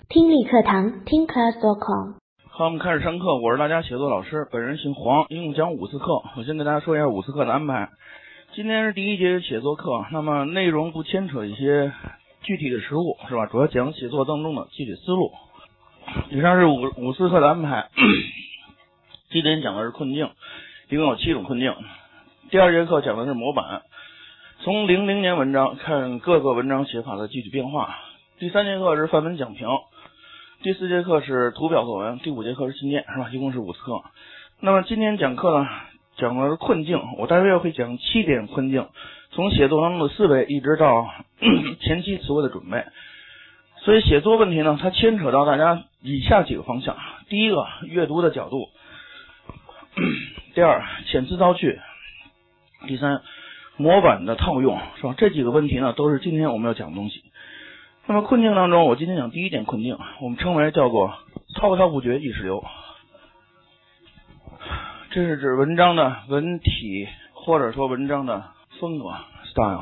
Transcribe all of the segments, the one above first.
听力课堂听 class.com。 好，我们开始上课。我是大家写作老师，本人姓黄，一共讲5次课。我先给大家说一下5次课的安排。今天是第一节写作课，那么内容不牵扯一些具体的实务，是吧？主要讲写作当中的具体思路。以上是五次课的安排。今天讲的是困境，一共有7种困境。第二节课讲的是模板，从00年文章看各个文章写法的具体变化。第3节课是范文讲评，第4节课是图表作文，第5节课是信件，是吧？一共是5次课。那么今天讲课呢，讲的是困境，我大约会讲7点困境，从写作当中的思维一直到前期词汇的准备。所以写作问题呢，它牵扯到大家以下几个方向：第一个，阅读的角度；第二，遣词造句；第三，模板的套用，是吧？这几个问题呢，都是今天我们要讲的东西。那么困境当中，我今天讲第一点困境，我们称为叫做滔滔不绝意识流。这是指文章的文体或者说文章的风格 style。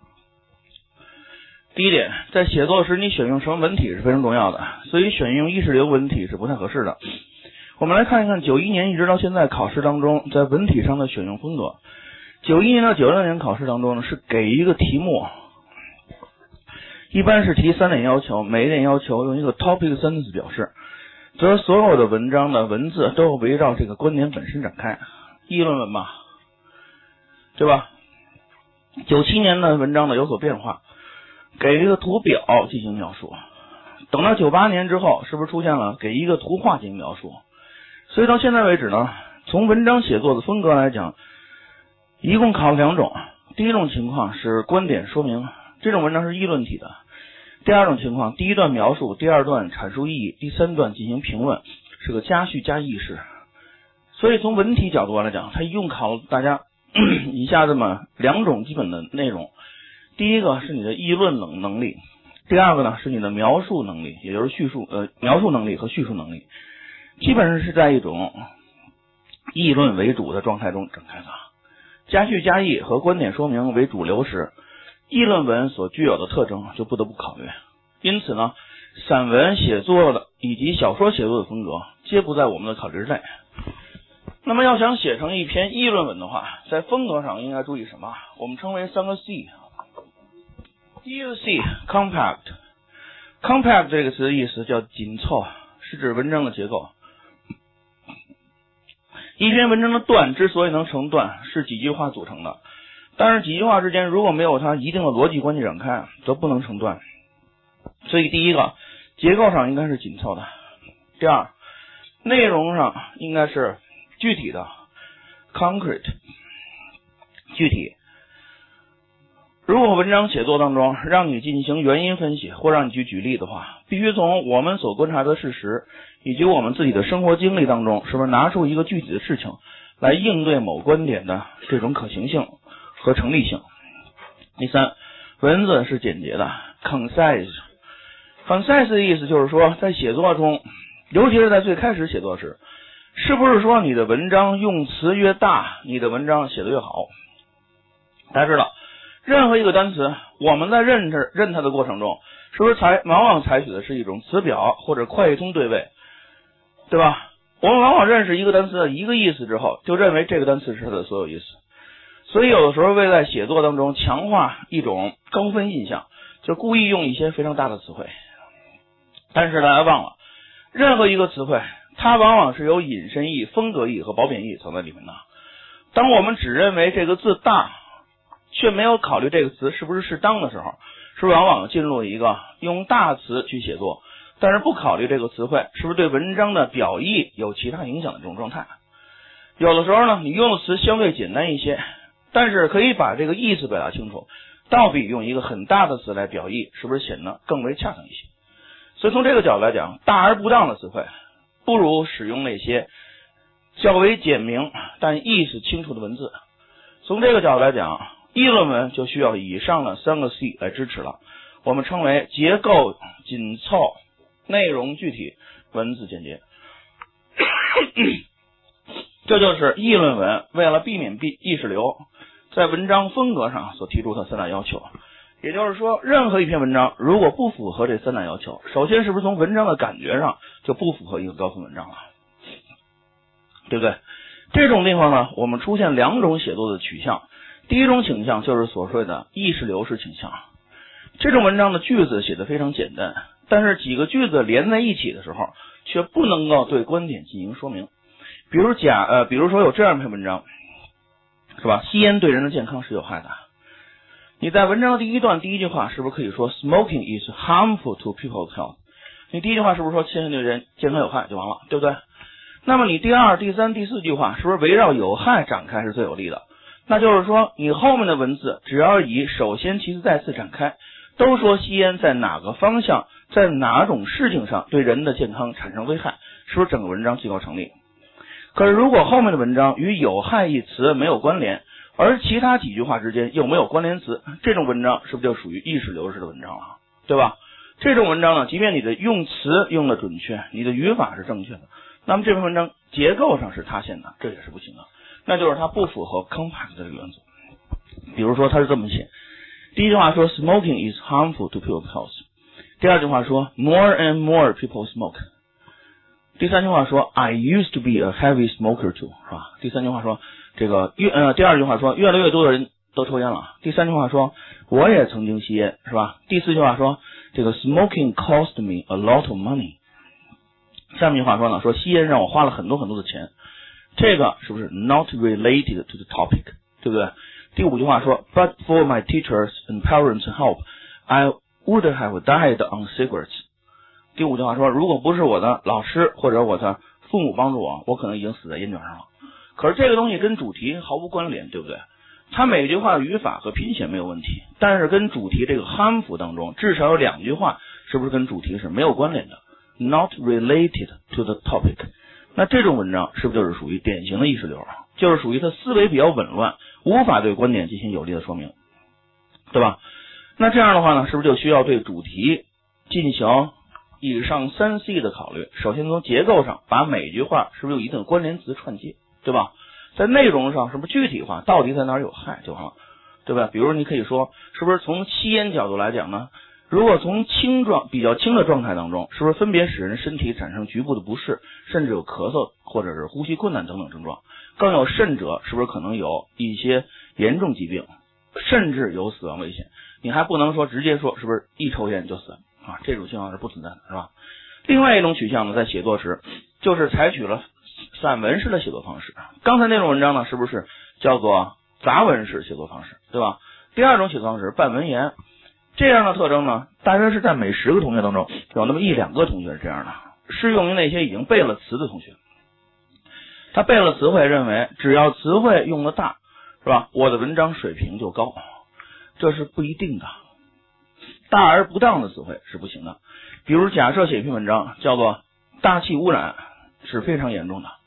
第一点，在写作时你选用什么文体是非常重要的，所以选用意识流文体是不太合适的。我们来看一看91年一直到现在考试当中在文体上的选用风格。91年到96年考试当中呢，是给一个题目，一般是提3点要求，每一点要求用一个 topic sentence 表示，则所有的文章的文字都要围绕这个观点本身展开，议论文嘛，对吧？97年的文章呢有所变化，给一个图表进行描述。等到98年之后，是不是出现了给一个图画进行描述？所以到现在为止呢，从文章写作的风格来讲，一共考了2种。第一种情况是观点说明，这种文章是议论体的。第二种情况，第一段描述，第二段阐述意义，第三段进行评论，是个加叙加意式。所以从文体角度来讲，它一共考了大家以下这么2种基本的内容。第一个是你的议论能力，第二个呢是你的描述能力，也就是描述能力和叙述能力，基本上是在一种议论为主的状态中展开的。加叙加意和观点说明为主流时，议论文所具有的特征就不得不考虑。因此呢，散文写作的以及小说写作的风格皆不在我们的考虑之内。那么要想写成一篇议论文的话，在风格上应该注意什么？我们称为3个 C。 第一个 C compact。 compact 这个词的意思叫紧凑，是指文章的结构。一篇文章的段之所以能成段，是几句话组成的，但是几句话之间如果没有它一定的逻辑关系展开，则不能成段。所以第一个，结构上应该是紧凑的；第二，内容上应该是具体的 concrete 具体。如果文章写作当中让你进行原因分析或让你去举例的话，必须从我们所观察的事实以及我们自己的生活经历当中，是不是拿出一个具体的事情来应对某观点的这种可行性和成立性。第三，文字是简洁的 concise 的意思就是说，在写作中，尤其是在最开始写作时，是不是说你的文章用词越大，你的文章写得越好？大家知道，任何一个单词我们在认它的过程中，是不是往往采取的是一种词表或者快译通对位，对吧？我们往往认识一个单词的一个意思之后，就认为这个单词是它的所有意思。所以有的时候为在写作当中强化一种高分印象，就故意用一些非常大的词汇。但是大家忘了，任何一个词汇它往往是有引申义、风格义和褒贬义藏在里面的。当我们只认为这个字大，却没有考虑这个词是不是适当的时候，是往往进入一个用大词去写作，但是不考虑这个词汇是不是对文章的表意有其他影响的这种状态。有的时候呢，你用的词相对简单一些，但是可以把这个意思表达清楚，倒比用一个很大的词来表意是不是显得更为恰当一些。所以从这个角度来讲，大而不当的词汇不如使用那些较为简明但意思清楚的文字。从这个角度来讲，议论文就需要以上的3个 C 来支持了，我们称为结构紧凑、内容具体、文字简洁。这就是议论文为了避免意识流，在文章风格上所提出的3大要求。 也就是说，任何一篇文章如果不符合这3大要求，首先是不是从文章的感觉上就不符合一个高分文章了，对不对？这种地方呢，我们出现2种写作的取向。第一种倾向就是所谓的意识流式倾向，这种文章的句子写得非常简单，但是几个句子连在一起的时候，却不能够对观点进行说明。比如说有这样一篇文章，是吧？吸烟对人的健康是有害的。你在文章的第一段第一句话是不是可以说 Smoking is harmful to people's health？ 你第一句话是不是说吸烟对人健康有害就完了，对不对？那么你第2、第3、第4句话是不是围绕有害展开是最有利的？那就是说你后面的文字只要以首先其次再次展开，都说吸烟在哪个方向，在哪种事情上对人的健康产生危害，是不是整个文章即告成立？可是如果后面的文章与有害一词没有关联，而其他几句话之间又没有关联词，这种文章是不是就属于意识流式的文章了，对吧？这种文章呢，即便你的用词用的准确，你的语法是正确的，那么这篇文章结构上是塌陷的，这也是不行的，那就是它不符合 compact 的这个原则。比如说它是这么写，第一句话说 Smoking is harmful to people's health， 第2句话说 More and more people smoke， 第3句话说 I used to be a heavy smoker too， 是吧？第3句话说第2句话说越来越多的人都抽烟了，第3句话说我也曾经吸烟，是吧？第4句话说这个 Smoking cost me a lot of money， 下面一句话说呢，说吸烟让我花了很多很多的钱，这个是不是 not related to the topic， 对不对？第5句话说 But for my teachers and parents' help, I would have died on cigarettes。 第5句话说如果不是我的老师或者我的父母帮助我可能已经死在烟卷上了。可是这个东西跟主题毫无关联，对不对？它每句话的语法和拼写没有问题，但是跟主题这个 harmful 当中至少有2句话是不是跟主题是没有关联的， not related to the topic。 那这种文章是不是就是属于典型的意识流，就是属于他思维比较紊乱，无法对观点进行有力的说明，对吧？那这样的话呢，是不是就需要对主题进行以上3C 的考虑？首先从结构上把每句话是不是有一定的关联词串接，对吧？在内容上是不是具体化，到底在哪儿有害就完了，对吧？比如你可以说是不是从吸烟角度来讲呢，如果从比较轻的状态当中，是不是分别使人身体产生局部的不适，甚至有咳嗽或者是呼吸困难等等症状，更有甚者是不是可能有一些严重疾病，甚至有死亡危险？你还不能说直接说是不是一抽烟就死啊，这种情况是不存在的，是吧？另外一种取向呢，在写作时就是采取了散文式的写作方式，刚才那种文章呢是不是叫做杂文式写作方式，对吧？第2种写作方式半文言，这样的特征呢大约是在每10个同学当中有那么1-2个同学是这样的，适用于那些已经背了词的同学。他背了词汇，认为只要词汇用的大，是吧，我的文章水平就高，这是不一定的，大而不当的词汇是不行的。比如假设写一篇文章叫做大气污染是非常严重的，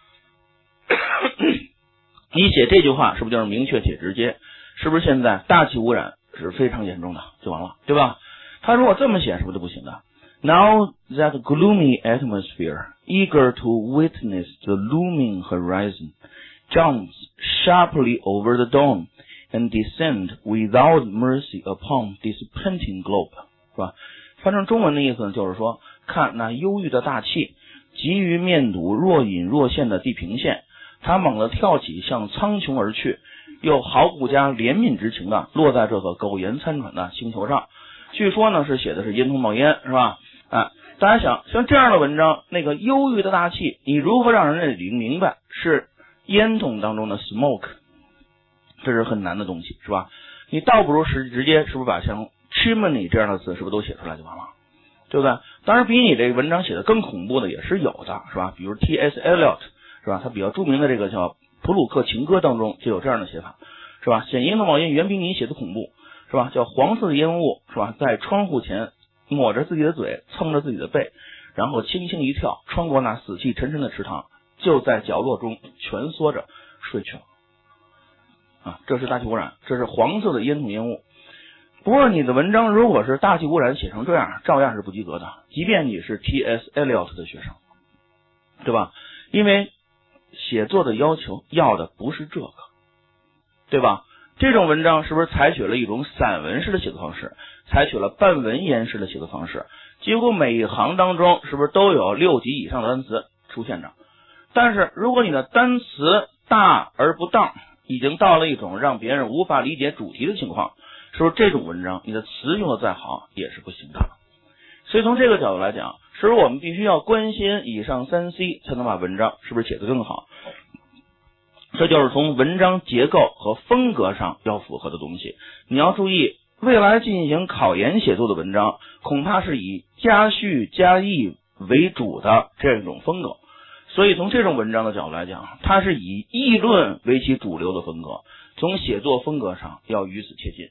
你写这句话是不是就是明确且直接？是不是现在大气污染是非常严重的就完了，对吧？他如果这么写是不是就不行的？ Now that gloomy atmosphere, eager to witness the looming horizon, jumps sharply over the dome and descend without mercy upon disappointing globe， 是吧？翻成中文的意思呢，就是说看那忧郁的大气急于面堵若隐若现的地平线，它猛地跳起向苍穹而去，又毫不加怜悯之情的落在这个苟延残喘的星球上。据说呢是写的是烟囱冒烟，是吧？大家想像这样的文章，那个忧郁的大气，你如何让人明白是烟囱当中的 smoke， 这是很难的东西，是吧？你倒不如直接是不是把像 chimney 这样的词是不是都写出来就完了，对不对？当然比你这个文章写的更恐怖的也是有的，是吧？比如 T.S. Eliot， 是吧？他比较著名的这个叫普鲁克情歌当中就有这样的写法，是吧？写烟囱冒烟远比你写的恐怖，是吧？叫黄色的烟雾，是吧？在窗户前抹着自己的嘴，蹭着自己的背，然后轻轻一跳，穿过那死气沉沉的池塘，就在角落中蜷缩着睡去了。这是大气污染，这是黄色的烟囱烟雾。不过你的文章如果是大气污染写成这样，照样是不及格的，即便你是 T.S. Eliot 的学生，对吧？因为写作的要求要的不是这个，对吧？ 这种文章是不是采取了一种散文式的写作方式，采取了半文言式的写作方式，几乎每一行当中是不是都有6级以上的单词出现着？但是如果你的单词大而不当，已经到了一种让别人无法理解主题的情况，是不是这种文章你的词用的再好也是不行的？所以从这个角度来讲，是不是我们必须要关心以上3C 才能把文章是不是写得更好？这就是从文章结构和风格上要符合的东西。你要注意，未来进行考研写作的文章恐怕是以加叙加意为主的这种风格，所以从这种文章的角度来讲，它是以议论为其主流的风格，从写作风格上要与此切近。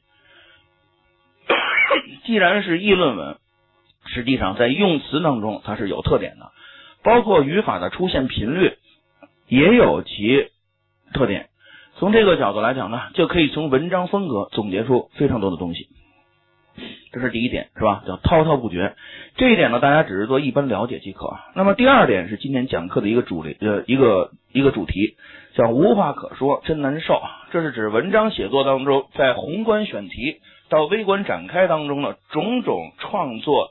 既然是议论文，实际上在用词当中它是有特点的，包括语法的出现频率也有其特点。从这个角度来讲呢，就可以从文章风格总结出非常多的东西。这是第一点，是吧？叫滔滔不绝。这一点呢，大家只是做一般了解即可。那么第二点是今天讲课的一个主题，叫无话可说真难受。这是指文章写作当中，在宏观选题到微观展开当中的种种创作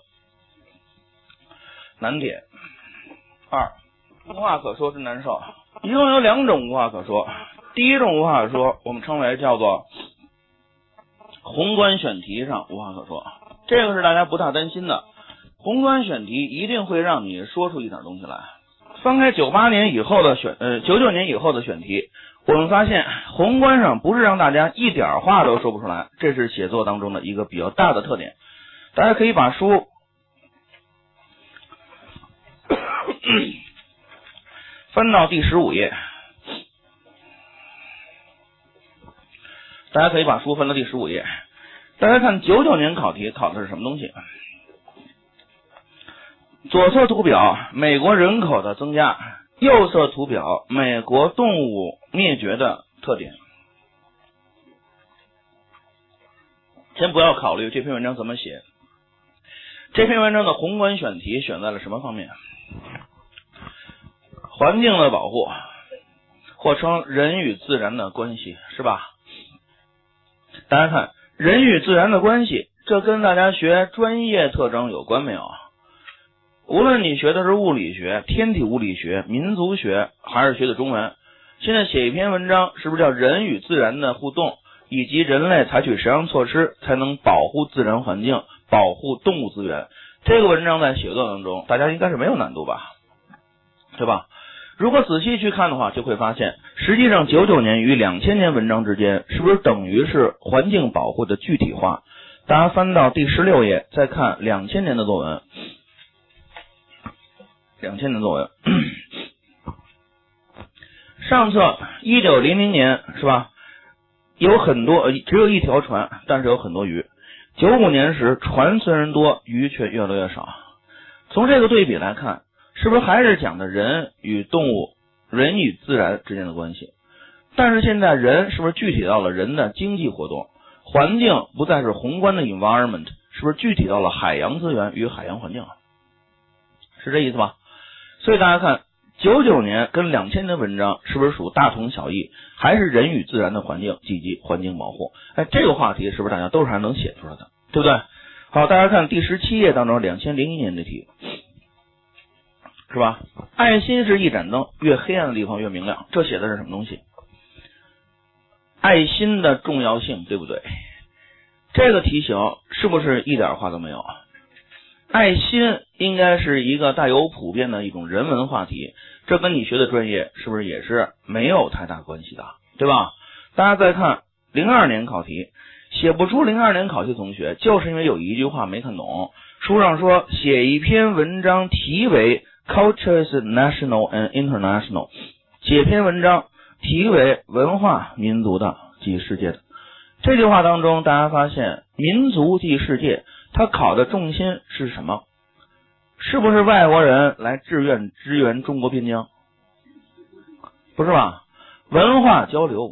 难点。无话可说真难受。一共有2种无话可说。第一种无话可说，我们称为叫做宏观选题上无话可说，这个是大家不大担心的。宏观选题一定会让你说出一点东西来。翻开99年以后的选题，我们发现宏观上不是让大家一点话都说不出来，这是写作当中的一个比较大的特点。大家可以把书翻到第15页。大家可以把书翻到第15页。大家看99年考题考的是什么东西？左侧图表美国人口的增加，右侧图表美国动物灭绝的特点。先不要考虑这篇文章怎么写，这篇文章的宏观选题选在了什么方面？环境的保护，或称人与自然的关系，是吧？大家看人与自然的关系，这跟大家学专业特征有关没有？无论你学的是物理学、天体物理学、民族学，还是学的中文，现在写一篇文章是不是叫人与自然的互动，以及人类采取什么样措施才能保护自然环境、保护动物资源？这个文章在写作当中大家应该是没有难度吧，对吧？如果仔细去看的话，就会发现实际上99年与2000年文章之间是不是等于是环境保护的具体化？大家翻到第16页再看2000年的作文。上册1900年是吧？有很多只有一条船，但是有很多鱼。95年时船虽然多，鱼却越来越少。从这个对比来看，是不是还是讲的人与动物、人与自然之间的关系？但是现在人是不是具体到了人的经济活动？环境不再是宏观的 environment， 是不是具体到了海洋资源与海洋环境？是这意思吧？所以大家看99年跟2000年的文章是不是属大同小异？还是人与自然的环境及环境保护？这个话题是不是大家都是还能写出来的，对不对？好，大家看第17页当中2001年的题，是吧？爱心是一盏灯，越黑暗的地方越明亮。这写的是什么东西？爱心的重要性，对不对？这个题型是不是一点话都没有？爱心应该是一个带有普遍的一种人文话题，这跟你学的专业是不是也是没有太大关系的，对吧？大家再看02年考题，写不出02年考题同学就是因为有一句话没看懂。书上说写一篇文章题为 Culture is national and international， 写篇文章题为文化民族的即世界的。这句话当中大家发现民族即世界，它考的重心是什么？是不是外国人来支援中国边疆？不是吧？文化交流，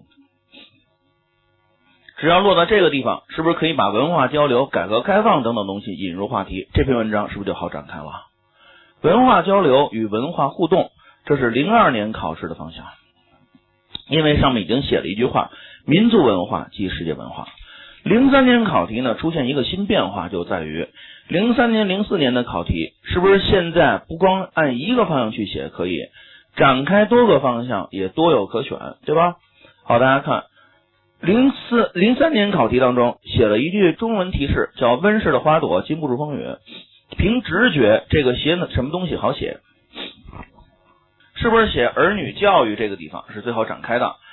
只要落到这个地方，是不是可以把文化交流、改革开放等等东西引入话题？这篇文章是不是就好展开了？文化交流与文化互动，这是02年考试的方向。 因为上面已经写了一句话，民族文化即世界文化。03年考题呢出现一个新变化，就在于03年04年的考题是不是现在不光按一个方向去写，可以展开多个方向，也多有可选，对吧？好，大家看03年考题当中写了一句中文提示，叫温室的花朵经不住风雨。凭直觉，这个写什么东西好写？是不是写儿女教育这个地方是最好展开的？